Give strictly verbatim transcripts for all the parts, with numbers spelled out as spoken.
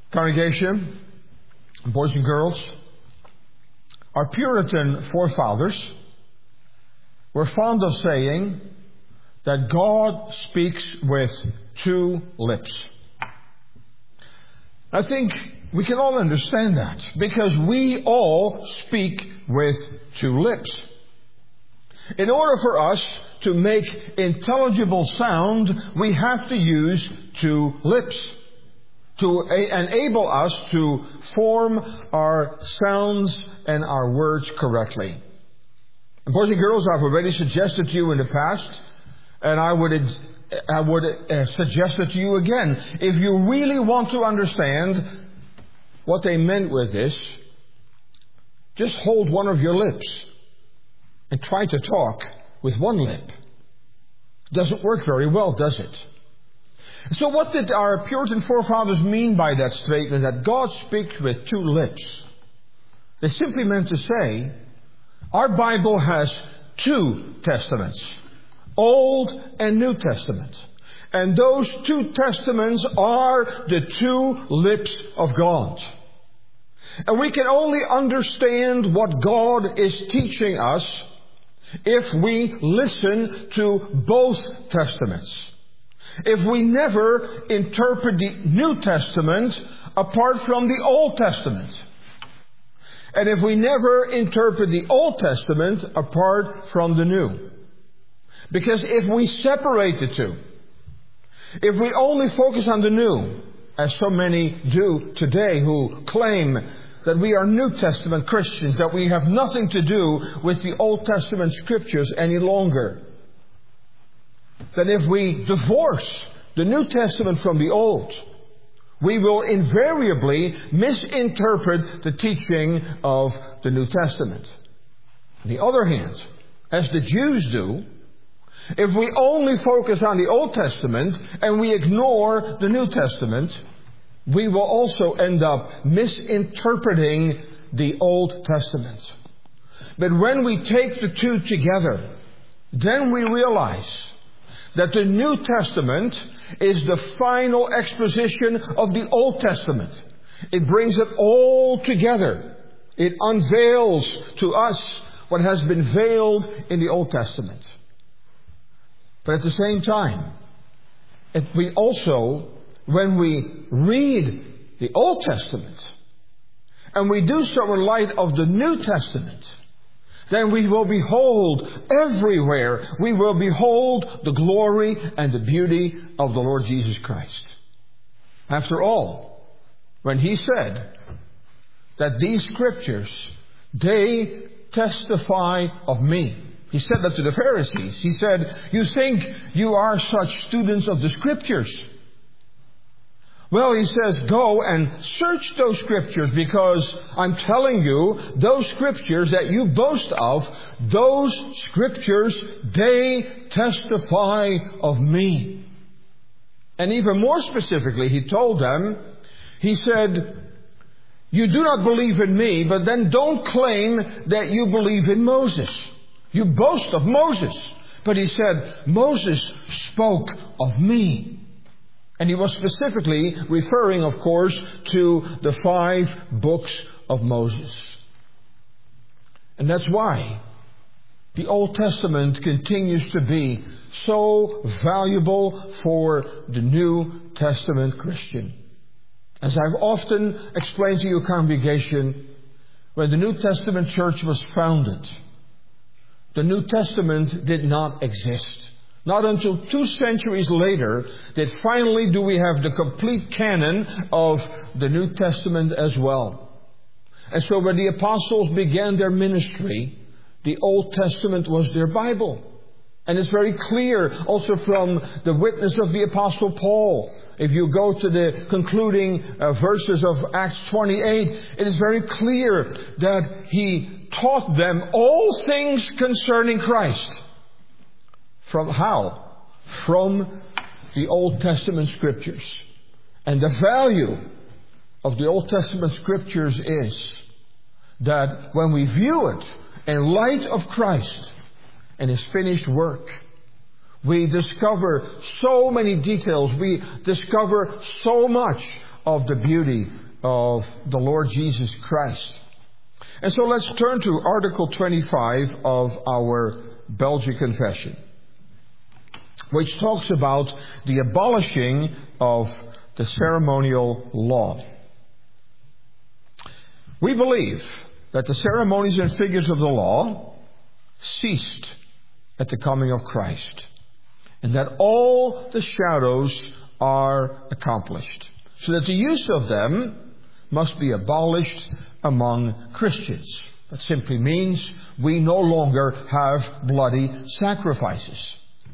Congregation, boys and girls, our Puritan forefathers were fond of saying that God speaks with two lips. I think we can all understand that because we all speak with two lips. In order for us to make intelligible sound, we have to use two lips to enable us to form our sounds and our words correctly. And boys and girls, I've already suggested to you in the past, and I would I would uh, suggest it to you again. If you really want to understand what they meant with this, just hold one of your lips and try to talk with one lip. It doesn't work very well, does it? So what did our Puritan forefathers mean by that statement that God speaks with two lips? They simply meant to say, our Bible has two testaments, Old and New Testament. And those two testaments are the two lips of God. And we can only understand what God is teaching us if we listen to both testaments. If we never interpret the New Testament apart from the Old Testament. And if we never interpret the Old Testament apart from the New. Because if we separate the two, if we only focus on the New, as so many do today who claim that we are New Testament Christians, that we have nothing to do with the Old Testament Scriptures any longer, then if we divorce the New Testament from the Old, we will invariably misinterpret the teaching of the New Testament. On the other hand, as the Jews do, if we only focus on the Old Testament and we ignore the New Testament, we will also end up misinterpreting the Old Testament. But when we take the two together, then we realize that the New Testament is the final exposition of the Old Testament. It brings it all together. It unveils to us what has been veiled in the Old Testament. But at the same time, if we also, when we read the Old Testament, and we do so in light of the New Testament, then we will behold everywhere, we will behold the glory and the beauty of the Lord Jesus Christ. After all, when He said that these Scriptures, they testify of me. He said that to the Pharisees. He said, you think you are such students of the Scriptures. Well, He says, go and search those Scriptures, because I'm telling you, those Scriptures that you boast of, those Scriptures, they testify of me. And even more specifically, He told them, He said, you do not believe in me, but then don't claim that you believe in Moses. You boast of Moses. But He said, Moses spoke of me. And He was specifically referring, of course, to the five books of Moses. And that's why the Old Testament continues to be so valuable for the New Testament Christian. As I've often explained to your congregation, when the New Testament church was founded, the New Testament did not exist. Not until two centuries later that finally do we have the complete canon of the New Testament as well. And so when the apostles began their ministry, the Old Testament was their Bible. And it's very clear also from the witness of the Apostle Paul. If you go to the concluding uh, verses of Acts twenty-eight, it is very clear that he taught them all things concerning Christ. From how? From the Old Testament Scriptures. And the value of the Old Testament Scriptures is that when we view it in light of Christ and His finished work, we discover so many details. We discover so much of the beauty of the Lord Jesus Christ. And so let's turn to Article twenty-five of our Belgian Confession, which talks about the abolishing of the ceremonial law. We believe that the ceremonies and figures of the law ceased at the coming of Christ, and that all the shadows are accomplished, so that the use of them must be abolished among Christians. That simply means we no longer have bloody sacrifices.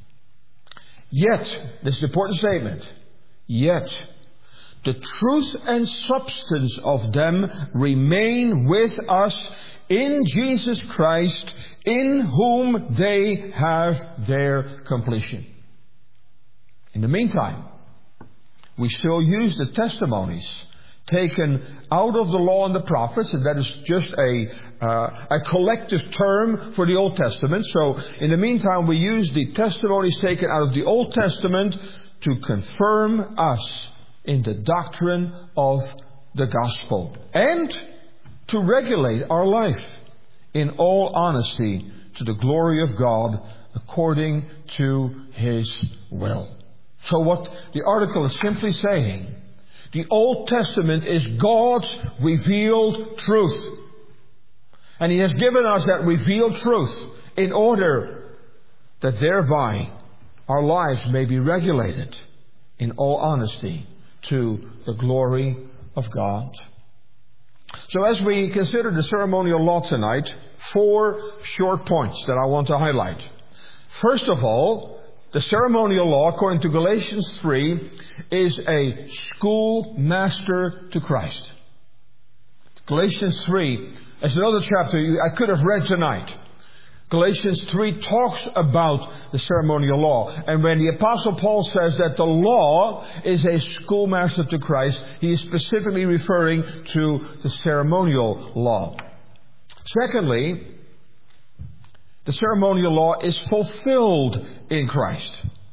Yet, this is an important statement, yet the truth and substance of them remain with us in Jesus Christ, in whom they have their completion. In the meantime, we still use the testimonies taken out of the law and the prophets, and that is just a uh, a collective term for the Old Testament. So in the meantime, we use the testimonies taken out of the Old Testament to confirm us in the doctrine of the gospel, and to regulate our life in all honesty to the glory of God according to His will. So what the article is simply saying, the Old Testament is God's revealed truth. And He has given us that revealed truth in order that thereby our lives may be regulated in all honesty to the glory of God. So as we consider the ceremonial law tonight, four short points that I want to highlight. First of all, the ceremonial law, according to Galatians three, is a schoolmaster to Christ. Galatians three is another chapter I could have read tonight. Galatians three talks about the ceremonial law. And when the Apostle Paul says that the law is a schoolmaster to Christ, he is specifically referring to the ceremonial law. Secondly, the ceremonial law is fulfilled in Christ.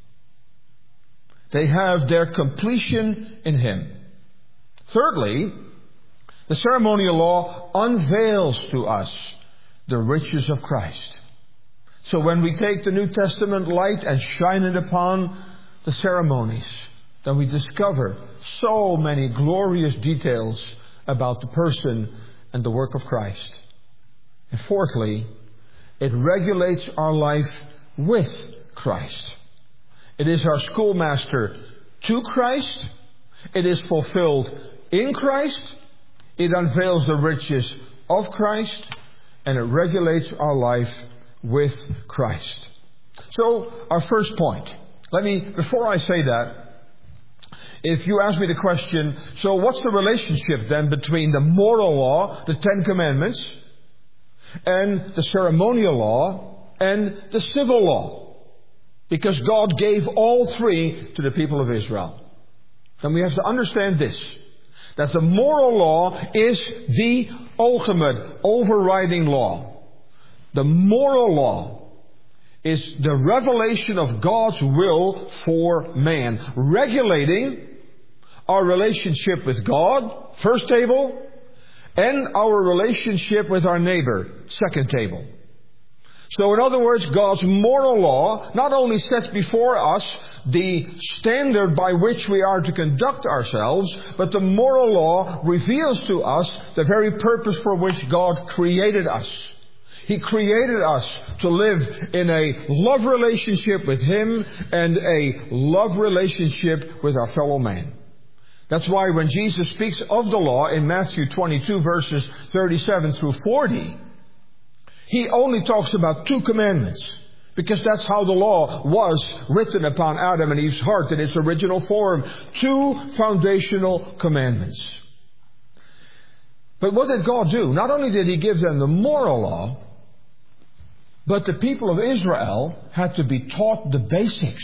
They have their completion in Him. Thirdly, the ceremonial law unveils to us the riches of Christ. So when we take the New Testament light and shine it upon the ceremonies, then we discover so many glorious details about the person and the work of Christ. And fourthly, it regulates our life with Christ. It is our schoolmaster to Christ. It is fulfilled in Christ. It unveils the riches of Christ. And it regulates our life with Christ. So, our first point. Let me, before I say that, if you ask me the question, so what's the relationship then between the moral law, the Ten Commandments, and the ceremonial law, and the civil law? Because God gave all three to the people of Israel. And we have to understand this, that the moral law is the ultimate overriding law. The moral law is the revelation of God's will for man, regulating our relationship with God, first table, and our relationship with our neighbor, second table. So in other words, God's moral law not only sets before us the standard by which we are to conduct ourselves, but the moral law reveals to us the very purpose for which God created us. He created us to live in a love relationship with Him and a love relationship with our fellow man. That's why when Jesus speaks of the law in Matthew twenty-two verses thirty-seven through forty, He only talks about two commandments, because that's how the law was written upon Adam and Eve's heart in its original form. Two foundational commandments. But what did God do? Not only did He give them the moral law, but the people of Israel had to be taught the basics.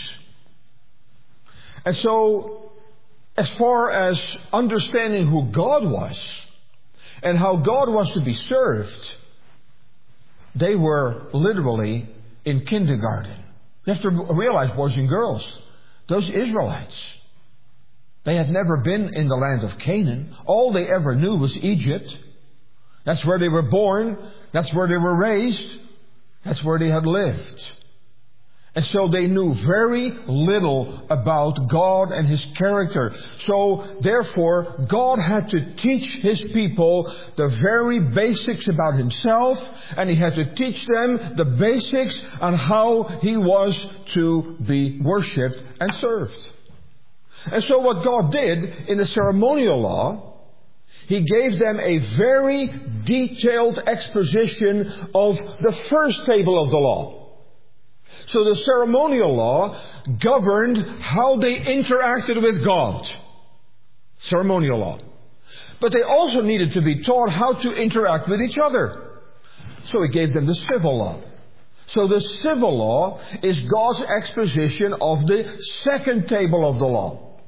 And so, as far as understanding who God was and how God was to be served, they were literally in kindergarten. You have to realize, boys and girls, those Israelites, They had never been in the land of Canaan. All they ever knew was Egypt. That's where they were born. That's where they were raised. That's where they had lived. And so they knew very little about God and His character. So therefore, God had to teach His people the very basics about Himself, and He had to teach them the basics on how He was to be worshipped and served. And so what God did in the ceremonial law, He gave them a very detailed exposition of the first table of the law. So the ceremonial law governed how they interacted with God. Ceremonial law. But they also needed to be taught how to interact with each other. So He gave them the civil law. So the civil law is God's exposition of the second table of the law.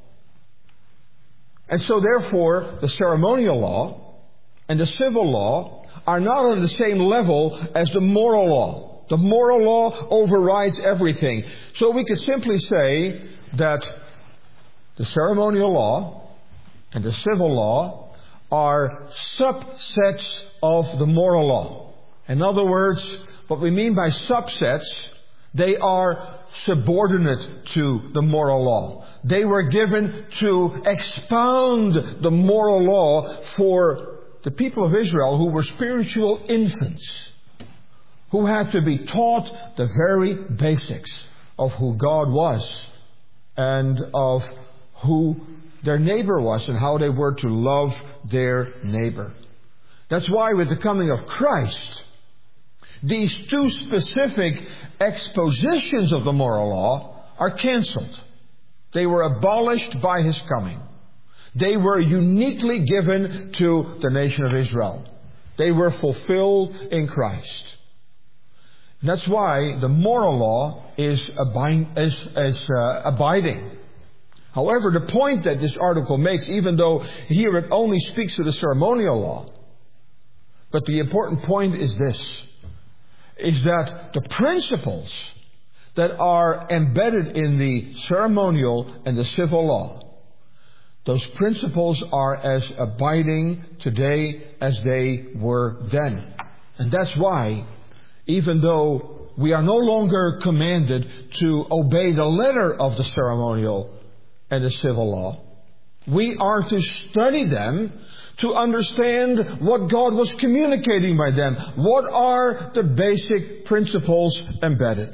And so therefore, the ceremonial law and the civil law are not on the same level as the moral law. The moral law overrides everything. So we could simply say that the ceremonial law and the civil law are subsets of the moral law. In other words, what we mean by subsets, they are subordinate to the moral law. They were given to expound the moral law for the people of Israel who were spiritual infants, who had to be taught the very basics of who God was and of who their neighbor was and how they were to love their neighbor. That's why with the coming of Christ, these two specific expositions of the moral law are cancelled. They were abolished by His coming. They were uniquely given to the nation of Israel. They were fulfilled in Christ. That's why the moral law is, abind, is, is uh, abiding. However, the point that this article makes, even though here it only speaks to the ceremonial law, but the important point is this, is that the principles that are embedded in the ceremonial and the civil law, those principles are as abiding today as they were then. And that's why, even though we are no longer commanded to obey the letter of the ceremonial and the civil law, we are to study them to understand what God was communicating by them. What are the basic principles embedded?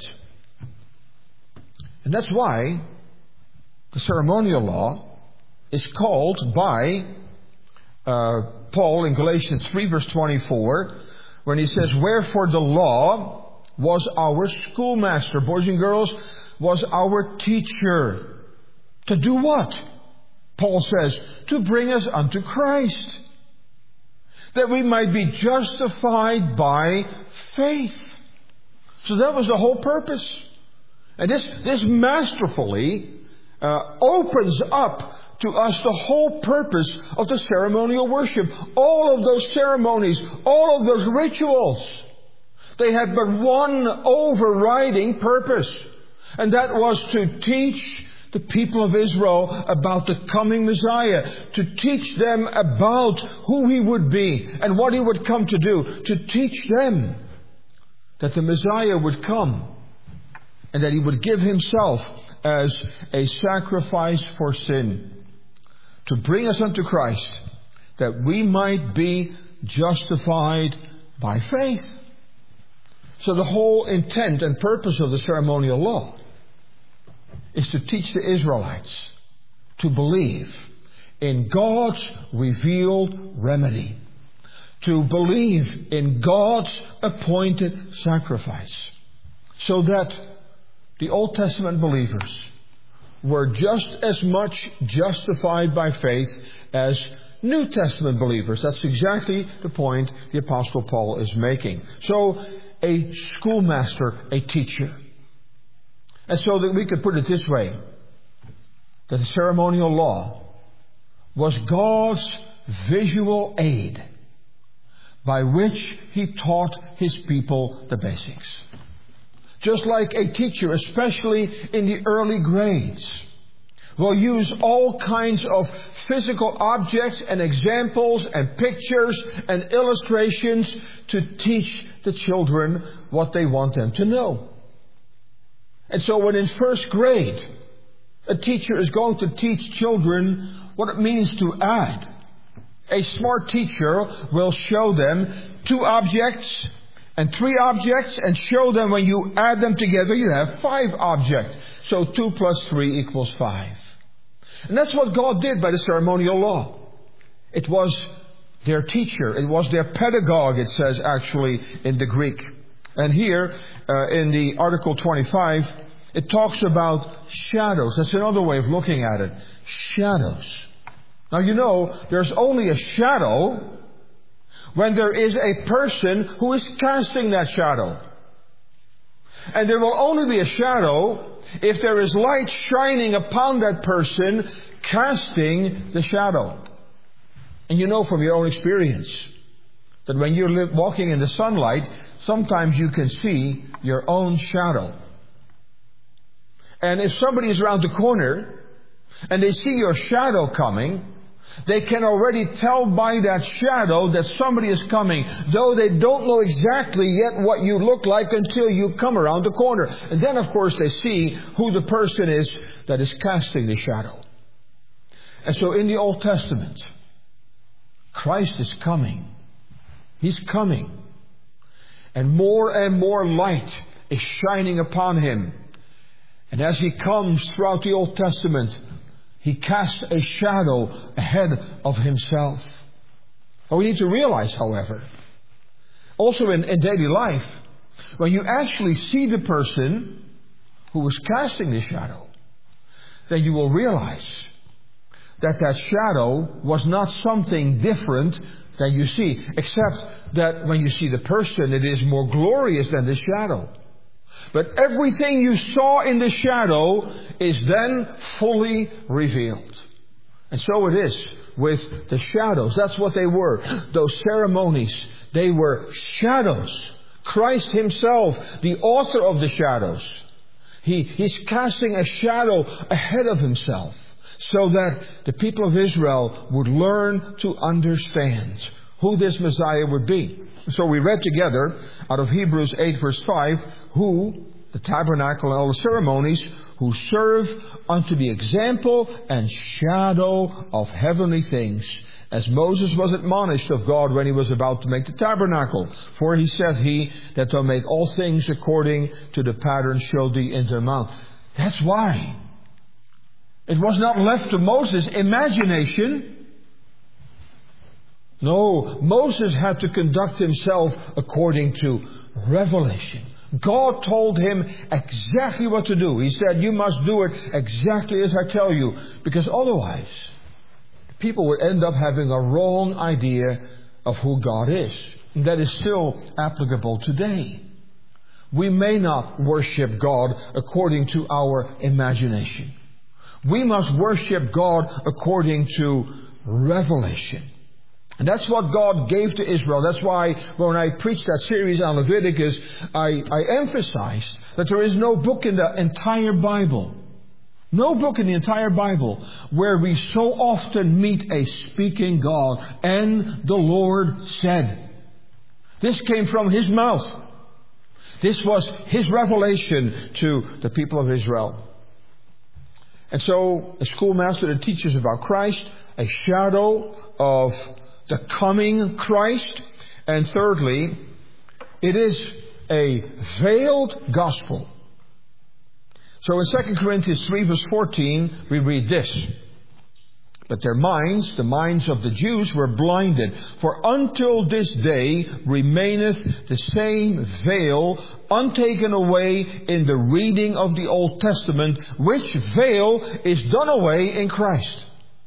And that's why the ceremonial law is called by uh, Paul in Galatians three verse twenty-four, when he says, "Wherefore the law was our schoolmaster," boys and girls, was our teacher. To do what? Paul says, to bring us unto Christ, that we might be justified by faith. So that was the whole purpose. And this, this masterfully uh, opens up to us the whole purpose of the ceremonial worship. All of those ceremonies, all of those rituals, they had but one overriding purpose. And that was to teach the people of Israel about the coming Messiah, to teach them about who He would be and what He would come to do, to teach them that the Messiah would come and that He would give Himself as a sacrifice for sin, to bring us unto Christ, that we might be justified by faith. So the whole intent and purpose of the ceremonial law is to teach the Israelites to believe in God's revealed remedy, to believe in God's appointed sacrifice, so that the Old Testament believers were just as much justified by faith as New Testament believers. That's exactly the point the Apostle Paul is making. So, a schoolmaster, a teacher. And so that we could put it this way, that the ceremonial law was God's visual aid by which He taught His people the basics. Just like a teacher, especially in the early grades, will use all kinds of physical objects and examples and pictures and illustrations to teach the children what they want them to know. And so when in first grade, a teacher is going to teach children what it means to add, a smart teacher will show them two objects and three objects and show them when you add them together you have five objects. So two plus three equals five. And that's what God did by the ceremonial law. It was their teacher. It was their pedagogue, it says actually in the Greek. And here uh, in the Article twenty-five, it talks about shadows. That's another way of looking at it. Shadows. Now you know, there's only a shadow when there is a person who is casting that shadow. And there will only be a shadow if there is light shining upon that person casting the shadow. And you know from your own experience that when you're walking in the sunlight, sometimes you can see your own shadow. And if somebody is around the corner and they see your shadow coming, they can already tell by that shadow that somebody is coming, though they don't know exactly yet what you look like until you come around the corner. And then, of course, they see who the person is that is casting the shadow. And so in the Old Testament, Christ is coming. He's coming. And more and more light is shining upon Him. And as He comes throughout the Old Testament, He casts a shadow ahead of Himself. But we need to realize, however, also in, in daily life, when you actually see the person who was casting the shadow, then you will realize that that shadow was not something different than you see, except that when you see the person, it is more glorious than the shadow. But everything you saw in the shadow is then fully revealed. And so it is with the shadows. That's what they were. Those ceremonies, they were shadows. Christ Himself, the author of the shadows, he, He's casting a shadow ahead of Himself so that the people of Israel would learn to understand who this Messiah would be. So we read together out of Hebrews eight verse five, who, the tabernacle and all the ceremonies, who serve unto the example and shadow of heavenly things, as Moses was admonished of God when he was about to make the tabernacle. For he said he, that thou make all things according to the pattern showed thee in the mount. That's why. It was not left to Moses' imagination. No, Moses had to conduct himself according to revelation. God told him exactly what to do. He said, you must do it exactly as I tell you, because otherwise people would end up having a wrong idea of who God is. And that is still applicable today. We may not worship God according to our imagination. We must worship God according to revelation. And that's what God gave to Israel. That's why when I preached that series on Leviticus, I, I emphasized that there is no book in the entire Bible, no book in the entire Bible where we so often meet a speaking God. And the Lord said. This came from His mouth. This was His revelation to the people of Israel. And so, a schoolmaster that teaches about Christ, a shadow of the coming Christ. And thirdly, it is a veiled gospel. So in Second Corinthians three verse fourteen, we read this. But their minds, the minds of the Jews, were blinded. For until this day remaineth the same veil untaken away in the reading of the Old Testament, which veil is done away in Christ.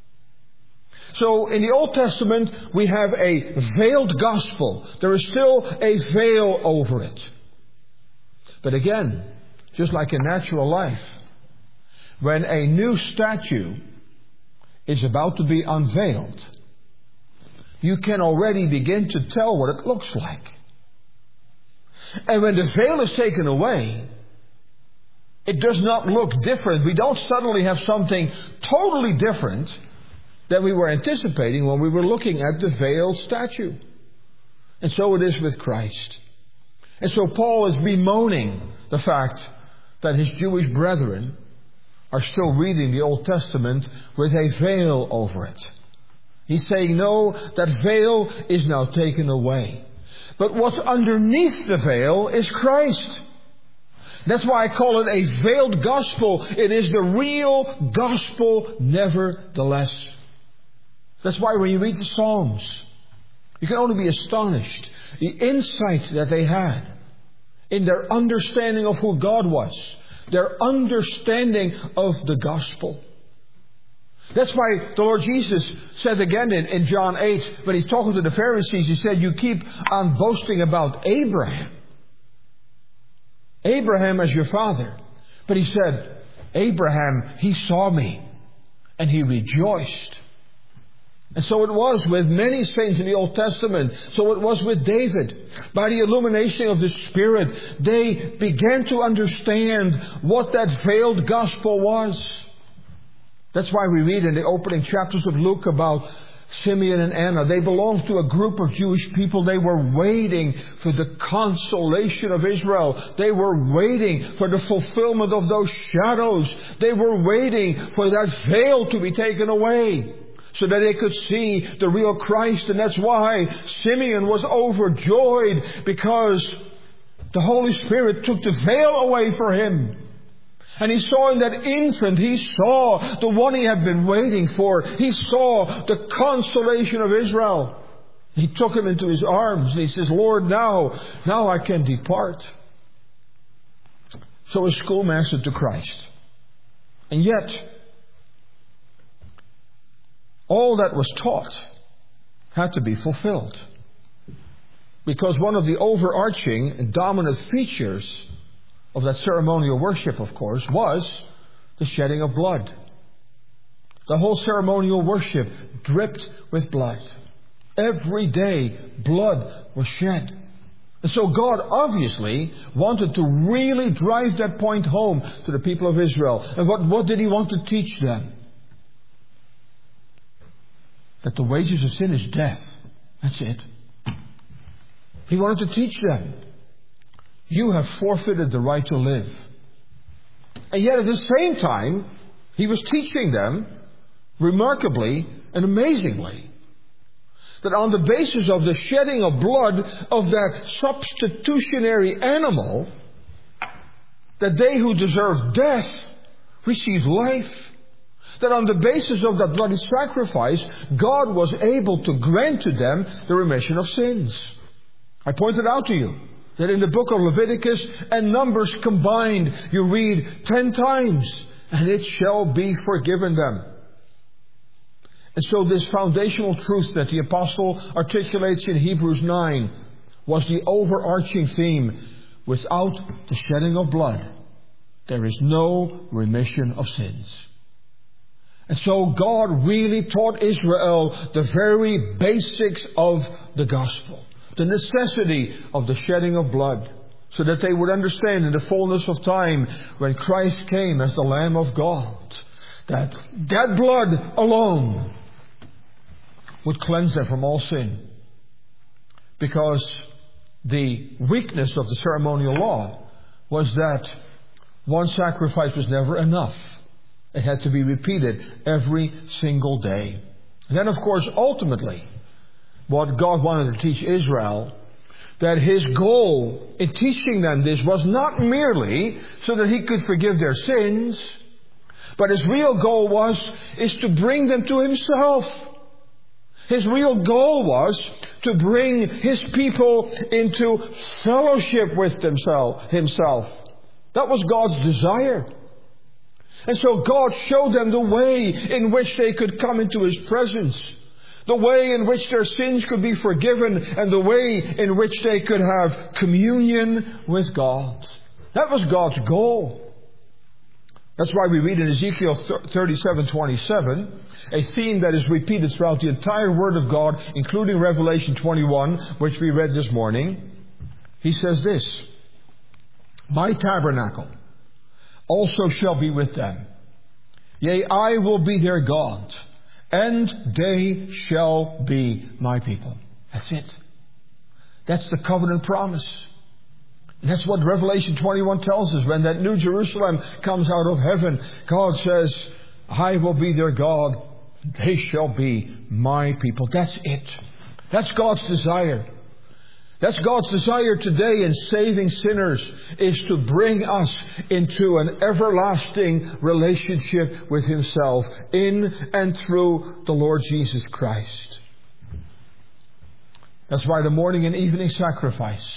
So in the Old Testament we have a veiled gospel. There is still a veil over it. But again, just like in natural life, when a new statue is about to be unveiled, you can already begin to tell what it looks like. And when the veil is taken away, It does not look different. We don't suddenly have something totally different than we were anticipating when we were looking at the veiled statue. And so it is with Christ. And so Paul is bemoaning the fact that his Jewish brethren are still reading the Old Testament with a veil over it. He's saying, no, that veil is now taken away. But what's underneath the veil is Christ. That's why I call it a veiled gospel. It is the real gospel nevertheless. That's why when you read the Psalms, you can only be astonished. The insight that they had in their understanding of who God was. Their understanding of the gospel. That's why the Lord Jesus said again in, in John eight, when he's talking to the Pharisees, he said, you keep on boasting about Abraham. Abraham as your father. But he said, Abraham, he saw me and he rejoiced. And so it was with many saints in the Old Testament. So it was with David. By the illumination of the Spirit, they began to understand what that veiled gospel was. That's why we read in the opening chapters of Luke about Simeon and Anna. They belonged to a group of Jewish people. They were waiting for the consolation of Israel. They were waiting for the fulfillment of those shadows. They were waiting for that veil to be taken away, so that they could see the real Christ. And that's why Simeon was overjoyed, because the Holy Spirit took the veil away for him. And he saw in that infant, he saw the one he had been waiting for. He saw the consolation of Israel. He took him into his arms and he says, Lord, now, now I can depart. So a schoolmaster to Christ. And yet, all that was taught had to be fulfilled. Because one of the overarching and dominant features of that ceremonial worship, of course, was the shedding of blood. The whole ceremonial worship dripped with blood. Every day, blood was shed. And so God obviously wanted to really drive that point home to the people of Israel. And what, what did He want to teach them? That the wages of sin is death. That's it. He wanted to teach them, you have forfeited the right to live. And yet at the same time, He was teaching them, remarkably and amazingly, that on the basis of the shedding of blood of that substitutionary animal, that they who deserve death receive life. That on the basis of that bloody sacrifice, God was able to grant to them the remission of sins. I pointed out to you that in the book of Leviticus and Numbers combined, you read ten times, and it shall be forgiven them. And so this foundational truth that the apostle articulates in Hebrews nine was the overarching theme. Without the shedding of blood, there is no remission of sins. And so God really taught Israel the very basics of the gospel. The necessity of the shedding of blood, so that they would understand in the fullness of time, when Christ came as the Lamb of God, that that blood alone would cleanse them from all sin. Because the weakness of the ceremonial law was that one sacrifice was never enough. It had to be repeated every single day. And then, of course, ultimately, what God wanted to teach Israel, that His goal in teaching them this was not merely so that He could forgive their sins, but His real goal was, is to bring them to Himself. His real goal was to bring His people into fellowship with themselves, Himself. That was God's desire. And so God showed them the way in which they could come into His presence. The way in which their sins could be forgiven, and the way in which they could have communion with God. That was God's goal. That's why we read in Ezekiel thirty-seven twenty-seven, a theme that is repeated throughout the entire Word of God, including Revelation twenty-one, which we read this morning. He says this, my tabernacle also shall be with them. Yea, I will be their God, and they shall be my people. That's it. That's the covenant promise. And that's what Revelation twenty-one tells us. When that new Jerusalem comes out of heaven, God says, I will be their God, they shall be my people. That's it. That's God's desire. That's God's desire today in saving sinners, is to bring us into an everlasting relationship with Himself in and through the Lord Jesus Christ. That's why the morning and evening sacrifice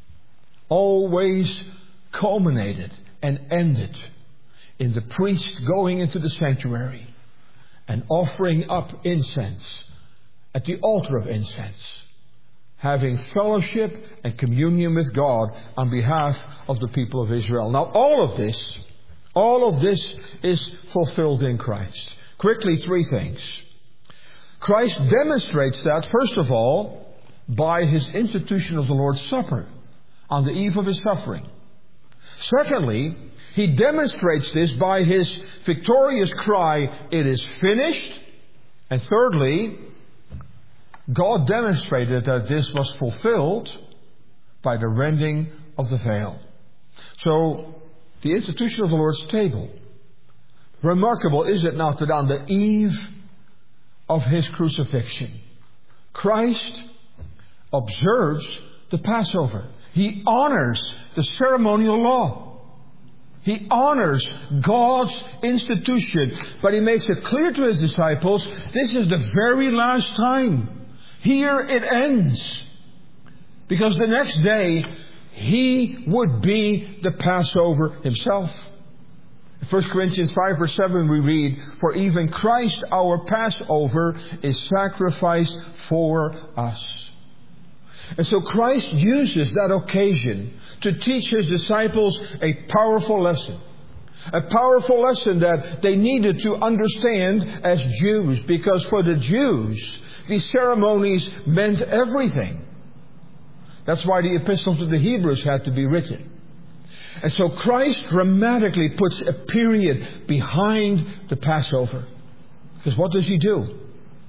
always culminated and ended in the priest going into the sanctuary and offering up incense at the altar of incense, having fellowship and communion with God on behalf of the people of Israel. Now all of this, all of this is fulfilled in Christ. Quickly, three things. Christ demonstrates that, first of all, by His institution of the Lord's Supper on the eve of His suffering. Secondly, He demonstrates this by His victorious cry, it is finished. And thirdly, God demonstrated that this was fulfilled by the rending of the veil. So, the institution of the Lord's table. Remarkable, is it not, that on the eve of His crucifixion, Christ observes the Passover. He honors the ceremonial law. He honors God's institution. But He makes it clear to His disciples, this is the very last time. Here it ends. Because the next day, He would be the Passover Himself. In First Corinthians five verse seven we read, for even Christ our Passover is sacrificed for us. And so Christ uses that occasion to teach His disciples a powerful lesson. A powerful lesson that they needed to understand as Jews. Because for the Jews, these ceremonies meant everything. That's why the epistle to the Hebrews had to be written. And so Christ dramatically puts a period behind the Passover. Because what does He do?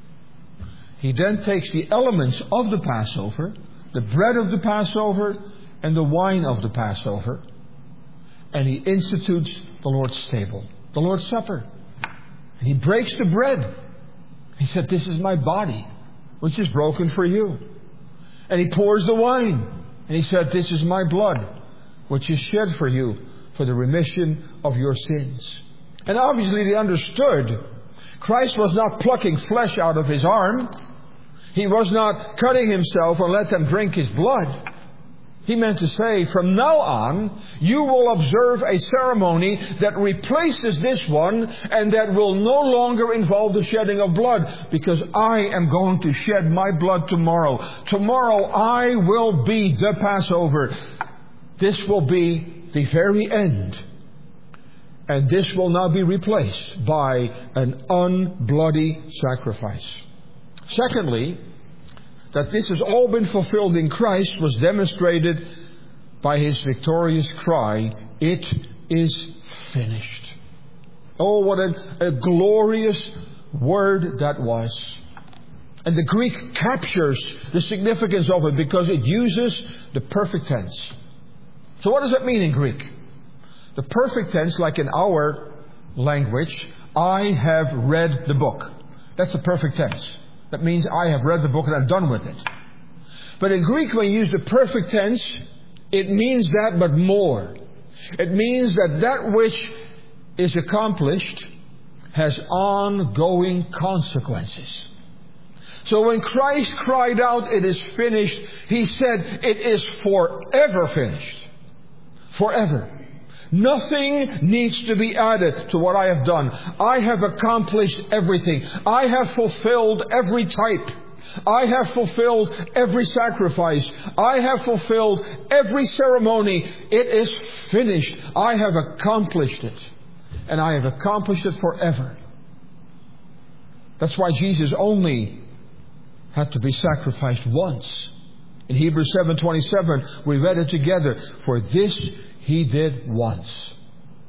He then takes the elements of the Passover, the bread of the Passover and the wine of the Passover, and He institutes the Lord's table, the Lord's Supper. And He breaks the bread. He said, this is my body, which is broken for you. And He pours the wine. And He said, this is my blood, which is shed for you for the remission of your sins. And obviously they understood Christ was not plucking flesh out of His arm. He was not cutting Himself and let them drink His blood. He meant to say, from now on, you will observe a ceremony that replaces this one and that will no longer involve the shedding of blood, because I am going to shed my blood tomorrow. Tomorrow I will be the Passover. This will be the very end. And this will now be replaced by an unbloody sacrifice. Secondly, that this has all been fulfilled in Christ was demonstrated by His victorious cry, it is finished. Oh, what a, a glorious word that was. And the Greek captures the significance of it because it uses the perfect tense. So what does that mean in Greek? The perfect tense, like in our language, I have read the book. That's the perfect tense. That means I have read the book and I'm done with it. But in Greek, when you use the perfect tense, it means that but more. It means that that which is accomplished has ongoing consequences. So when Christ cried out, it is finished, He said, it is forever finished. Forever. Nothing needs to be added to what I have done. I have accomplished everything. I have fulfilled every type. I have fulfilled every sacrifice. I have fulfilled every ceremony. It is finished. I have accomplished it. And I have accomplished it forever. That's why Jesus only had to be sacrificed once. In Hebrews seven twenty-seven, we read it together. For this He did once.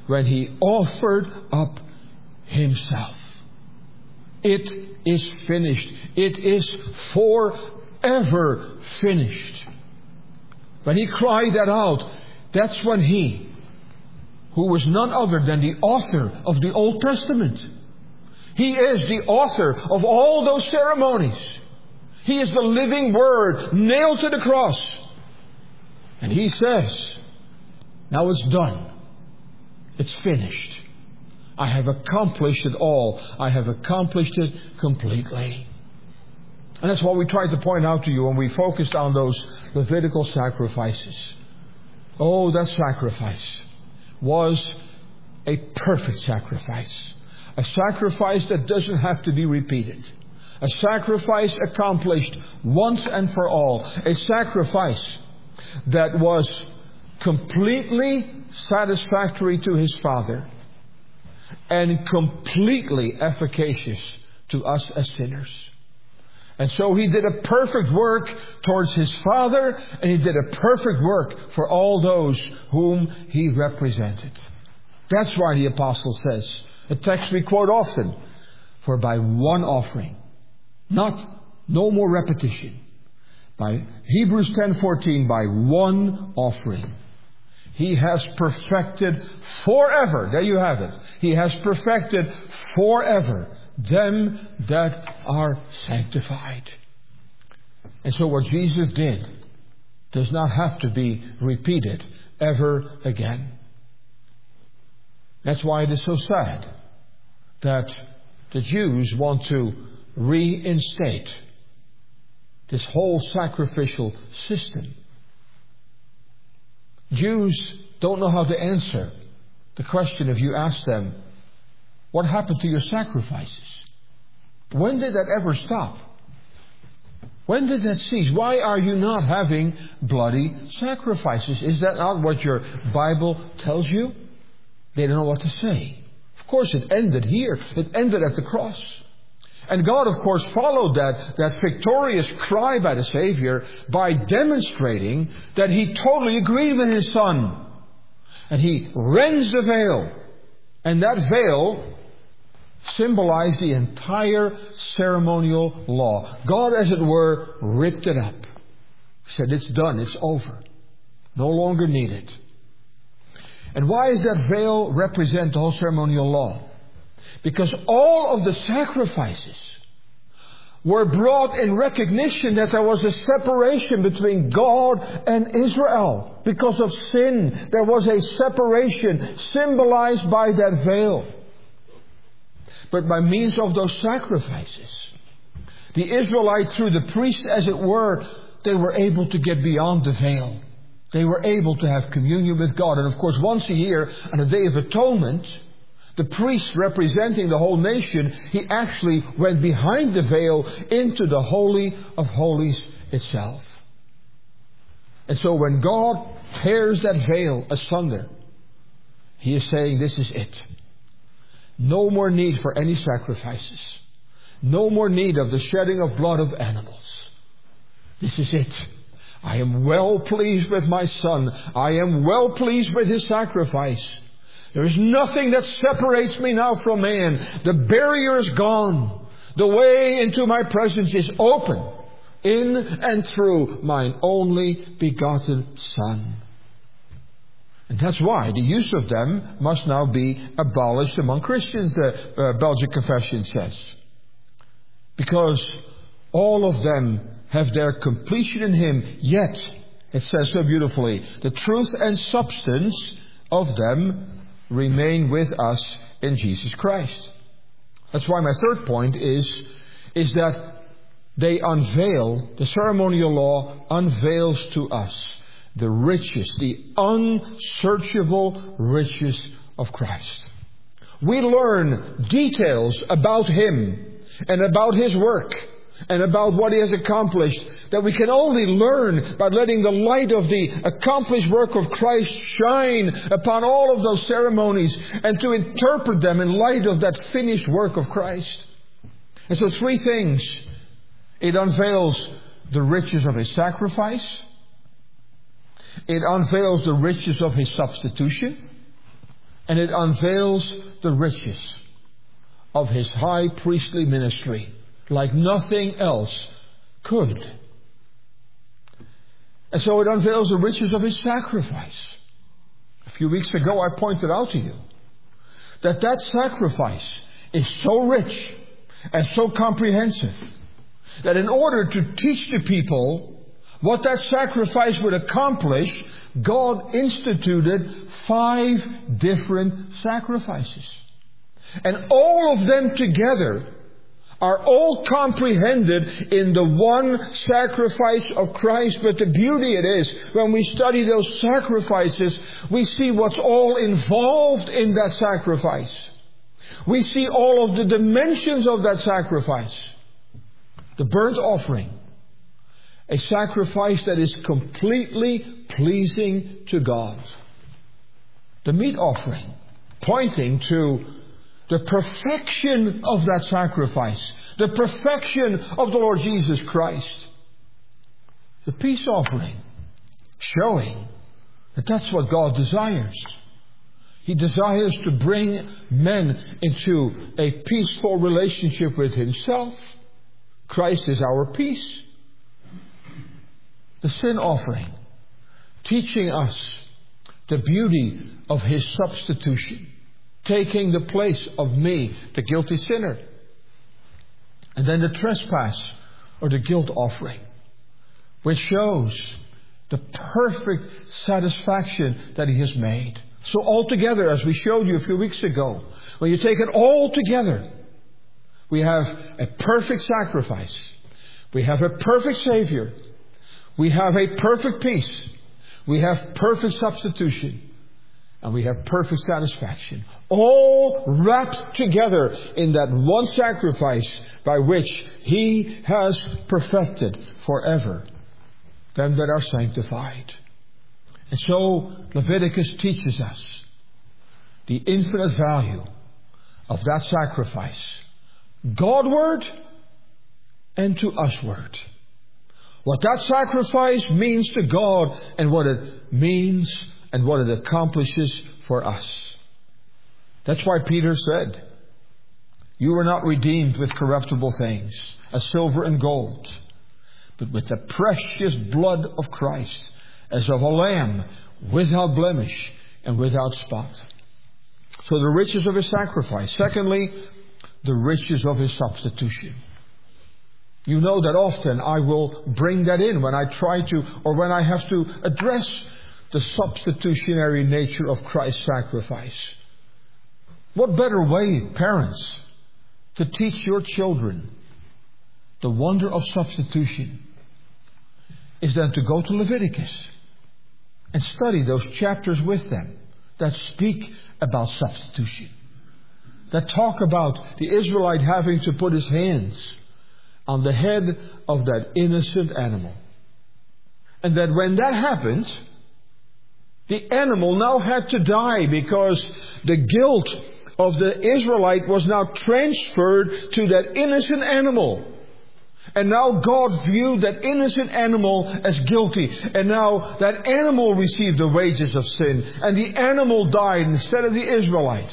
when He offered up Himself. It is finished. It is forever finished. When He cried that out, that's when He, who was none other than the author of the Old Testament, He is the author of all those ceremonies. He is the living Word nailed to the cross. And He says, now it's done. It's finished. I have accomplished it all. I have accomplished it completely. And that's what we tried to point out to you when we focused on those Levitical sacrifices. Oh, that sacrifice was a perfect sacrifice. A sacrifice that doesn't have to be repeated. A sacrifice accomplished once and for all. A sacrifice that was completely satisfactory to His Father and completely efficacious to us as sinners. And so He did a perfect work towards His Father, and He did a perfect work for all those whom He represented. That's why the Apostle says, a text we quote often, for by one offering, not no more repetition. By Hebrews ten fourteen, by one offering, He has perfected forever. There you have it. He has perfected forever them that are sanctified. And so what Jesus did does not have to be repeated ever again. That's why it is so sad that the Jews want to reinstate this whole sacrificial system. Jews don't know how to answer the question if you ask them, what happened to your sacrifices? When did that ever stop? When did that cease? Why are you not having bloody sacrifices? Is that not what your Bible tells you? They don't know what to say. Of course, it ended here. It ended at the cross. And God, of course, followed that, that victorious cry by the Savior by demonstrating that He totally agreed with His Son. And He rends the veil. And that veil symbolized the entire ceremonial law. God, as it were, ripped it up. He said, it's done, it's over. No longer needed. And why does that veil represent the whole ceremonial law? Because all of the sacrifices were brought in recognition that there was a separation between God and Israel. Because of sin, there was a separation symbolized by that veil. But by means of those sacrifices, the Israelites, through the priest as it were, they were able to get beyond the veil. They were able to have communion with God. And of course, once a year, on the Day of Atonement, the priest representing the whole nation, he actually went behind the veil into the Holy of Holies itself. And so when God tears that veil asunder, He is saying, this is it. No more need for any sacrifices. No more need of the shedding of blood of animals. This is it. I am well pleased with my Son. I am well pleased with His sacrifice. There is nothing that separates me now from man. The barrier is gone. The way into my presence is open. In and through mine only begotten Son. And that's why the use of them must now be abolished among Christians, the uh, Belgic Confession says. Because all of them have their completion in Him. Yet, it says so beautifully, the truth and substance of them remain with us in Jesus Christ. That's why my third point is, is that they unveil, the ceremonial law unveils to us the riches, the unsearchable riches of Christ. We learn details about Him and about His work and about what He has accomplished that we can only learn by letting the light of the accomplished work of Christ shine upon all of those ceremonies and to interpret them in light of that finished work of Christ. And so three things. It unveils the riches of His sacrifice. It unveils the riches of His substitution. And it unveils the riches of His high priestly ministry like nothing else could. And so it unveils the riches of His sacrifice. A few weeks ago I pointed out to you that that sacrifice is so rich and so comprehensive that in order to teach the people what that sacrifice would accomplish, God instituted five different sacrifices. And all of them together are all comprehended in the one sacrifice of Christ. But the beauty it is, when we study those sacrifices, we see what's all involved in that sacrifice. We see all of the dimensions of that sacrifice. The burnt offering, a sacrifice that is completely pleasing to God. The meat offering, pointing to the perfection of that sacrifice, the perfection of the Lord Jesus Christ. The peace offering, showing that that's what God desires. He desires to bring men into a peaceful relationship with Himself. Christ is our peace. The sin offering, teaching us the beauty of His substitution, taking the place of me, the guilty sinner. And then the trespass or the guilt offering, which shows the perfect satisfaction that He has made. So altogether, as we showed you a few weeks ago, when you take it all together, we have a perfect sacrifice. We have a perfect Savior. We have a perfect peace. We have perfect substitution. And we have perfect satisfaction. All wrapped together in that one sacrifice by which He has perfected forever them that are sanctified. And so Leviticus teaches us the infinite value of that sacrifice, Godward and to usward. What that sacrifice means to God and what it means and what it accomplishes for us. That's why Peter said, "You were not redeemed with corruptible things, as silver and gold, but with the precious blood of Christ, as of a lamb, without blemish and without spot." So the riches of His sacrifice. Secondly, the riches of His substitution. You know that often I will bring that in when I try to, or when I have to address the substitutionary nature of Christ's sacrifice. What better way, parents, to teach your children the wonder of substitution is than to go to Leviticus and study those chapters with them that speak about substitution, that talk about the Israelite having to put his hands on the head of that innocent animal. And that when that happened, the animal now had to die because the guilt of the Israelite was now transferred to that innocent animal. And now God viewed that innocent animal as guilty. And now that animal received the wages of sin. And the animal died instead of the Israelite.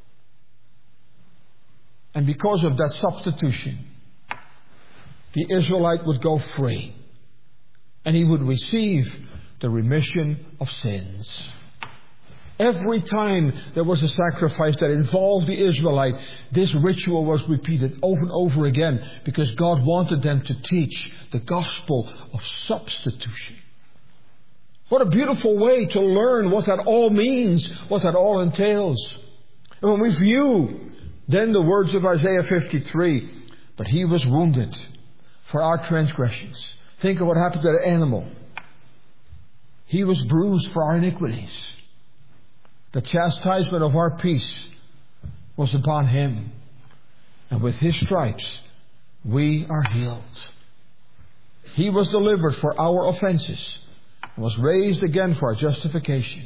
And because of that substitution, the Israelite would go free. And he would receive the remission of sins. Every time there was a sacrifice that involved the Israelite, this ritual was repeated over and over again because God wanted them to teach the gospel of substitution. What a beautiful way to learn what that all means, what that all entails. And when we view then the words of Isaiah fifty-three, "But He was wounded for our transgressions." Think of what happened to the animal. "He was bruised for our iniquities. The chastisement of our peace was upon Him. And with His stripes we are healed. He was delivered for our offenses and was raised again for our justification."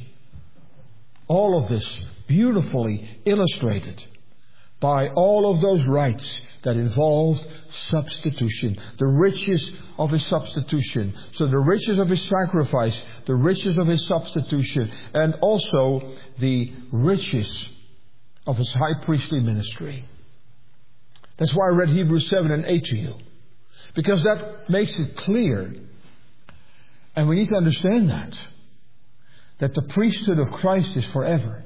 All of this beautifully illustrated by all of those rites that involved substitution. The riches of His substitution. So the riches of His sacrifice, the riches of His substitution, and also the riches of His high priestly ministry. That's why I read Hebrews seven and eight to you. Because that makes it clear. And we need to understand that. That the priesthood of Christ is forever.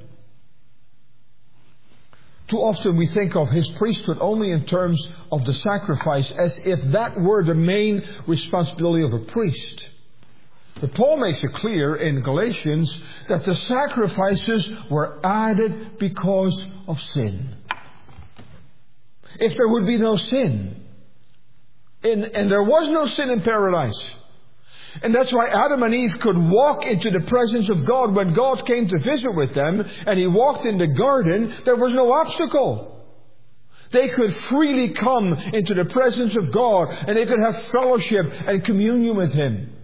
Too often we think of His priesthood only in terms of the sacrifice, as if that were the main responsibility of a priest. But Paul makes it clear in Galatians that the sacrifices were added because of sin. If there would be no sin, and, and there was no sin in paradise, and that's why Adam and Eve could walk into the presence of God when God came to visit with them, and He walked in the garden, there was no obstacle. They could freely come into the presence of God, and they could have fellowship and communion with Him.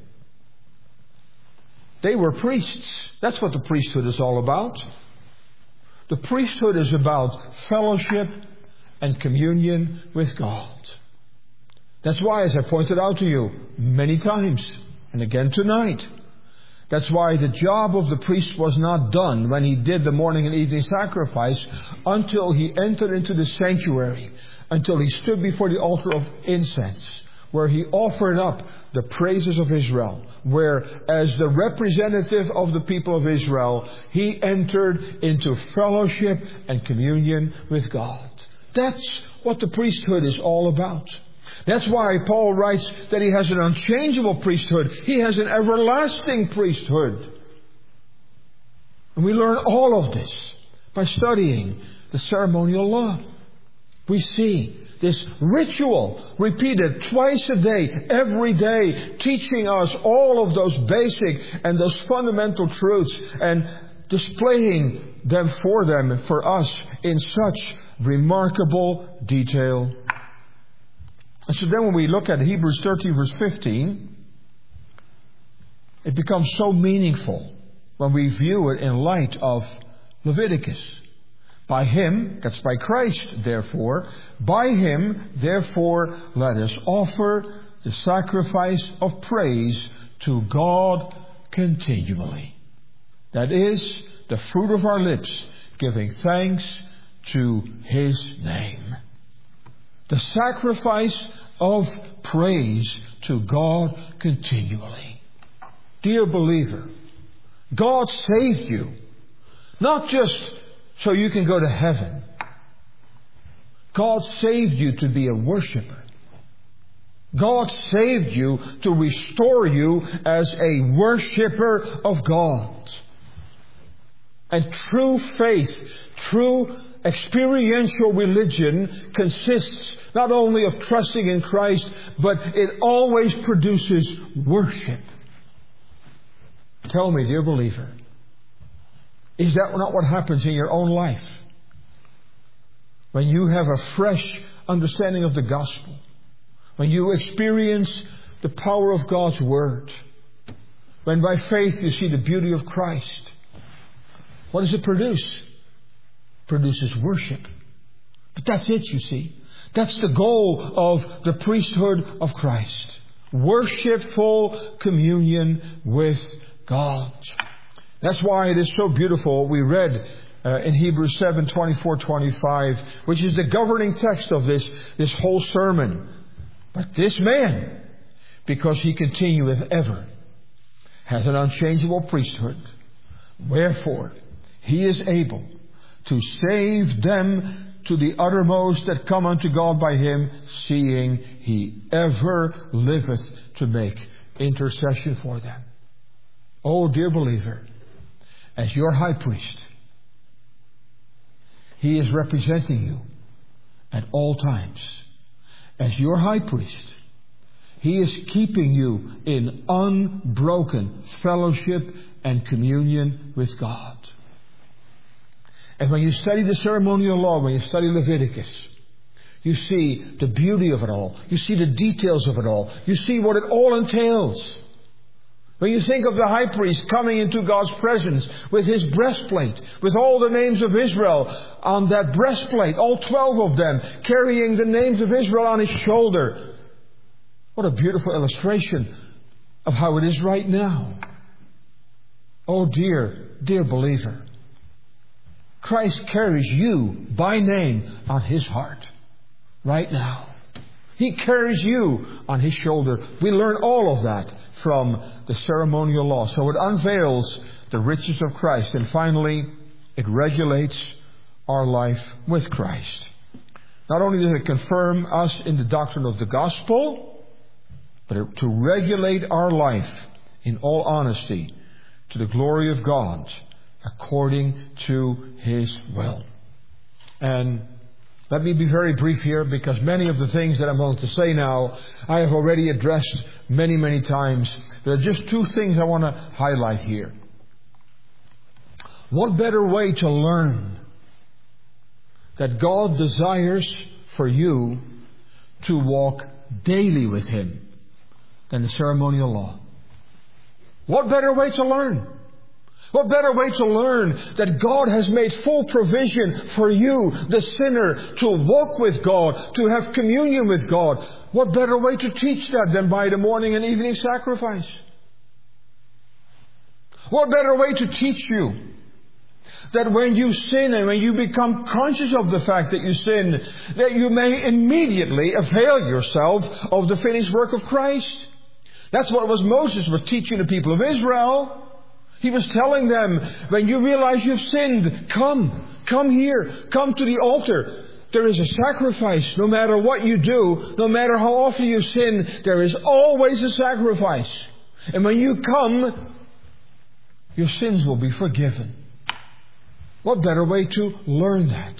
They were priests. That's what the priesthood is all about. The priesthood is about fellowship and communion with God. That's why, as I pointed out to you many times, and again tonight, that's why the job of the priest was not done when he did the morning and evening sacrifice until he entered into the sanctuary, until he stood before the altar of incense, where he offered up the praises of Israel, where as the representative of the people of Israel, he entered into fellowship and communion with God. That's what the priesthood is all about. That's why Paul writes that he has an unchangeable priesthood. He has an everlasting priesthood. And we learn all of this by studying the ceremonial law. We see this ritual repeated twice a day, every day, teaching us all of those basic and those fundamental truths and displaying them for them, for us, in such remarkable detail. And so then when we look at Hebrews thirteen verse fifteen, it becomes so meaningful when we view it in light of Leviticus. By Him, that's by Christ, therefore, by Him, therefore, let us offer the sacrifice of praise to God continually. That is, the fruit of our lips, giving thanks to His name. The sacrifice of praise to God continually. Dear believer, God saved you, not just so you can go to heaven. God saved you to be a worshiper. God saved you to restore you as a worshiper of God. And true faith, true experiential religion consists not only of trusting in Christ, but it always produces worship. Tell me, dear believer, is that not what happens in your own life? When you have a fresh understanding of the gospel, when you experience the power of God's Word, when by faith you see the beauty of Christ, what does it produce? It produces worship. But that's it, you see. That's the goal of the priesthood of Christ. Worshipful communion with God. That's why it is so beautiful. We read uh, in Hebrews seven, twenty-four, twenty-five, which is the governing text of this, this whole sermon. But this man, because he continueth ever, has an unchangeable priesthood. Wherefore, he is able to save them to the uttermost that come unto God by him, seeing he ever liveth to make intercession for them. Oh, dear believer, as your high priest, he is representing you at all times. As your high priest, he is keeping you in unbroken fellowship and communion with God. And when you study the ceremonial law, when you study Leviticus, you see the beauty of it all. You see the details of it all. You see what it all entails. When you think of the high priest coming into God's presence with his breastplate, with all the names of Israel on that breastplate, all twelve of them, carrying the names of Israel on his shoulder. What a beautiful illustration of how it is right now. Oh dear, dear believer. Christ carries you by name on his heart right now. He carries you on his shoulder. We learn all of that from the ceremonial law. So it unveils the riches of Christ. And finally, it regulates our life with Christ. Not only does it confirm us in the doctrine of the gospel, but to regulate our life in all honesty to the glory of God according to his will. And let me be very brief here, because many of the things that I'm going to say now I have already addressed many, many times. There are just two things I want to highlight here. What better way to learn that God desires for you to walk daily with him than the ceremonial law? What better way to learn? What better way to learn that God has made full provision for you, the sinner, to walk with God, to have communion with God? What better way to teach that than by the morning and evening sacrifice? What better way to teach you that when you sin and when you become conscious of the fact that you sin, that you may immediately avail yourself of the finished work of Christ? That's what was Moses was teaching the people of Israel. He was telling them, when you realize you've sinned, come, come here, come to the altar. There is a sacrifice. No matter what you do, no matter how often you sin, there is always a sacrifice. And when you come, your sins will be forgiven. What better way to learn that?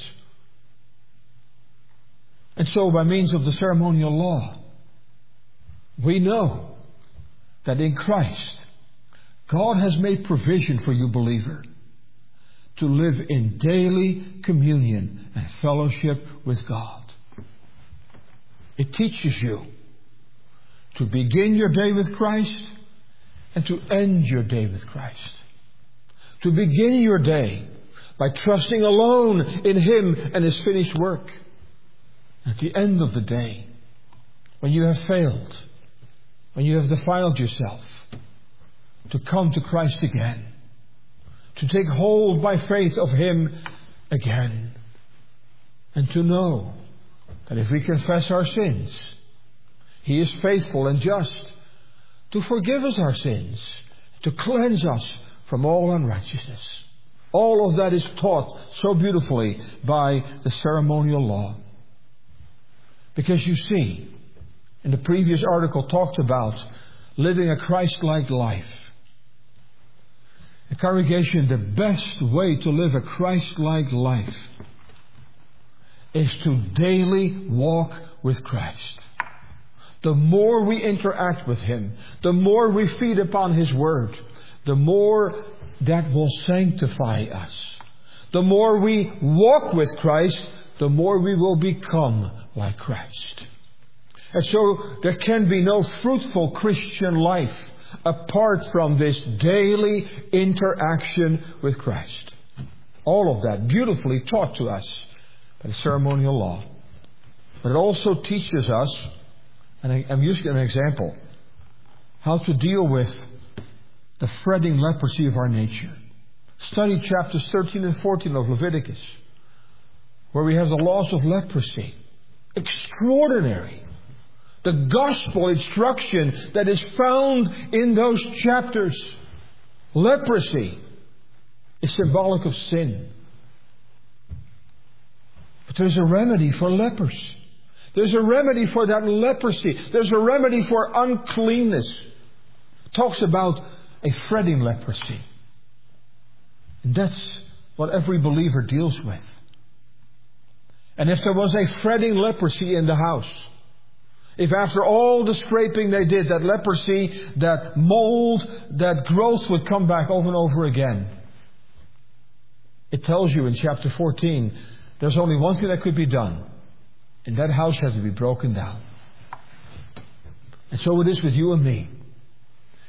And so by means of the ceremonial law, we know that in Christ, God has made provision for you, believer, to live in daily communion and fellowship with God. It teaches you to begin your day with Christ and to end your day with Christ. To begin your day by trusting alone in him and his finished work. At the end of the day, when you have failed, when you have defiled yourself, to come to Christ again, to take hold by faith of him again, and to know that if we confess our sins, he is faithful and just to forgive us our sins, to cleanse us from all unrighteousness. All of that is taught so beautifully by the ceremonial law. Because you see, in the previous article talked about living a Christ-like life. The congregation, the best way to live a Christ-like life is to daily walk with Christ. The more we interact with him, the more we feed upon his word, the more that will sanctify us. The more we walk with Christ, the more we will become like Christ. And so there can be no fruitful Christian life apart from this daily interaction with Christ. All of that beautifully taught to us by the ceremonial law. But it also teaches us, and I, I'm using an example, how to deal with the fretting leprosy of our nature. Study chapters thirteen and fourteen of Leviticus, where we have the laws of leprosy. Extraordinary. The gospel instruction that is found in those chapters. Leprosy is symbolic of sin. But there's a remedy for lepers. There's a remedy for that leprosy. There's a remedy for uncleanness. It talks about a fretting leprosy. And that's what every believer deals with. And if there was a fretting leprosy in the house, if after all the scraping they did, that leprosy, that mold, that growth would come back over and over again, it tells you in chapter fourteen, there's only one thing that could be done. And that house has to be broken down. And so it is with you and me.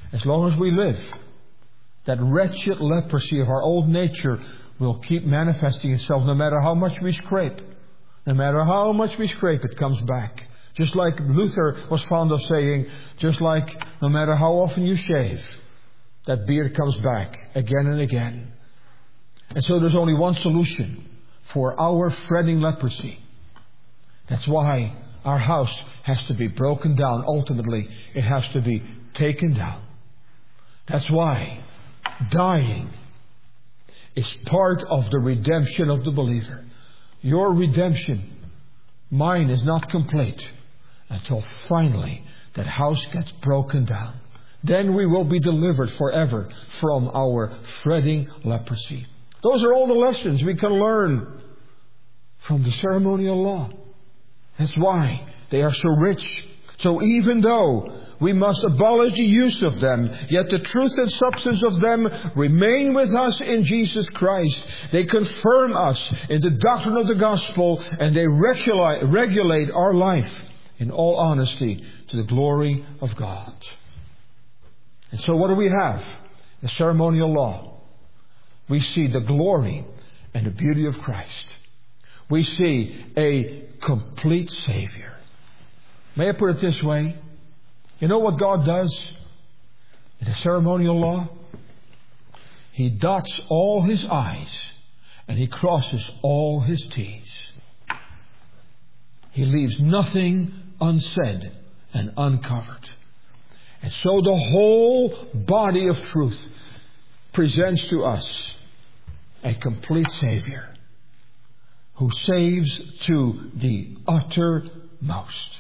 As long as we live, that wretched leprosy of our old nature will keep manifesting itself no matter how much we scrape. No matter how much we scrape, it comes back. Just like Luther was fond of saying, just like no matter how often you shave, that beard comes back again and again. And so there's only one solution for our fretting leprosy. That's why our house has to be broken down. Ultimately, it has to be taken down. That's why dying is part of the redemption of the believer. Your redemption, mine, is not complete until finally that house gets broken down. Then we will be delivered forever from our fretting leprosy. Those are all the lessons we can learn from the ceremonial law. That's why they are so rich. So even though we must abolish the use of them, yet the truth and substance of them remain with us in Jesus Christ. They confirm us in the doctrine of the gospel, and they regulate, regulate our life in all honesty to the glory of God. And so what do we have? The ceremonial law. We see the glory and the beauty of Christ. We see a complete Savior. May I put it this way? You know what God does in the ceremonial law? He dots all His I's and He crosses all His T's. He leaves nothing unsaid and uncovered. And so the whole body of truth presents to us a complete Savior who saves to the uttermost.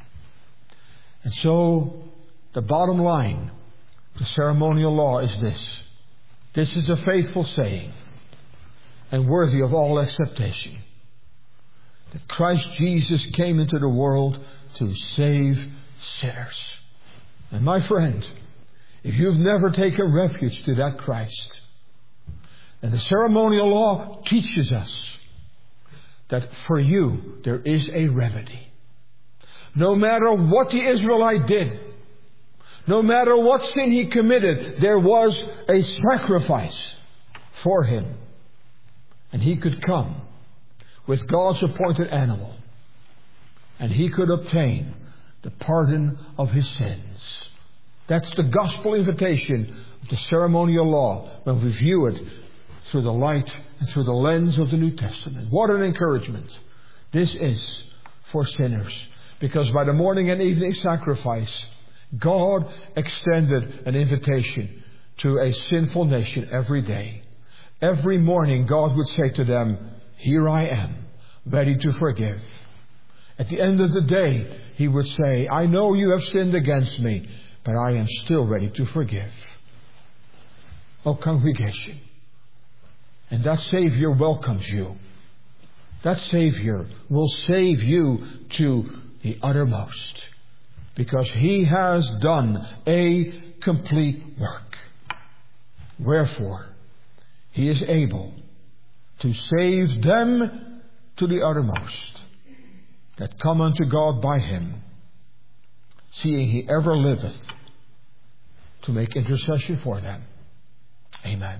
And so the bottom line, the ceremonial law is this. This is a faithful saying and worthy of all acceptation. That Christ Jesus came into the world to save sinners. And my friend, if you've never taken refuge to that Christ, and the ceremonial law teaches us that for you there is a remedy. No matter what the Israelite did, no matter what sin he committed, there was a sacrifice for him. And he could come with God's appointed animal, and he could obtain the pardon of his sins. That's the gospel invitation of the ceremonial law when we view it through the light and through the lens of the New Testament. What an encouragement this is for sinners. Because by the morning and evening sacrifice, God extended an invitation to a sinful nation every day. Every morning God would say to them, "Here I am, ready to forgive." At the end of the day, He would say, "I know you have sinned against me, but I am still ready to forgive." Oh, congregation. And that Savior welcomes you. That Savior will save you to the uttermost, because He has done a complete work. Wherefore, He is able to save them to the uttermost that come unto God by Him, seeing He ever liveth to make intercession for them. Amen.